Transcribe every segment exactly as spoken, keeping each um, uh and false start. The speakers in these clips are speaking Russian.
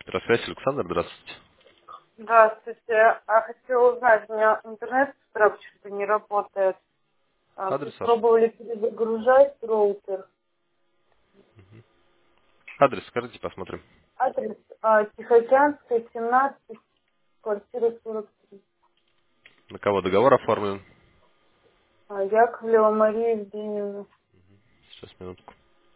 Электросвязь, Александр, здравствуйте. Здравствуйте. А хотела узнать, у меня интернет вчера почему-то не работает. А, Адрес ваш? Пробовали перезагружать роутер. Адрес скажите, посмотрим. Адрес а, Тихоокеанская, семнадцать, квартира сорок три. На кого договор оформлен? А, Яковлева Мария Евгеньевна. Сейчас, минутку.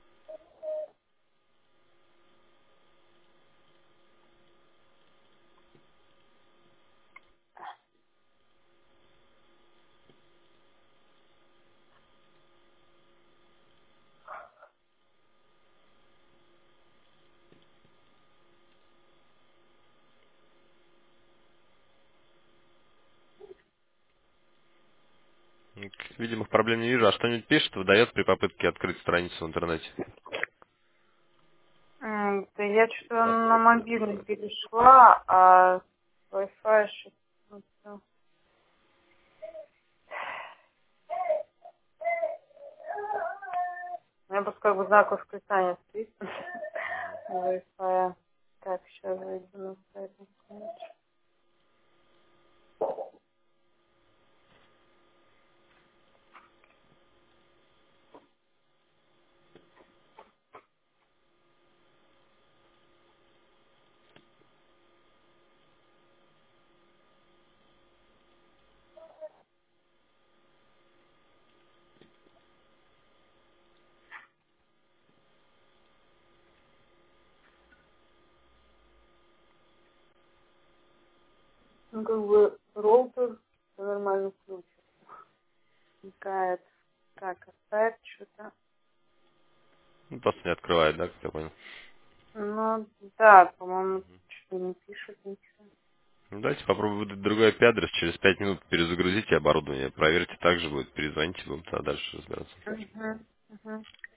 М, Видимых проблем не вижу. А что-нибудь пишет, выдает при попытке открыть страницу в интернете? М, Да я что-то на Password или мобильный пароль. перешла, а Wi-Fi что-то. У меня просто как бы знак восклицания стоит. Wi-Fi. Так, сейчас зайду на сайт. Ну, как бы роутер нормально включен. Какая так, опять что-то. Ну, просто не открывает, да, как я понял. Ну, да, по-моему, что не пишет ничего. Ну, давайте попробуем выдать другой I P адрес. Через пять минут перезагрузите оборудование. Проверьте, так же будет. Перезвоните, будем тогда дальше разбираться. Угу, угу.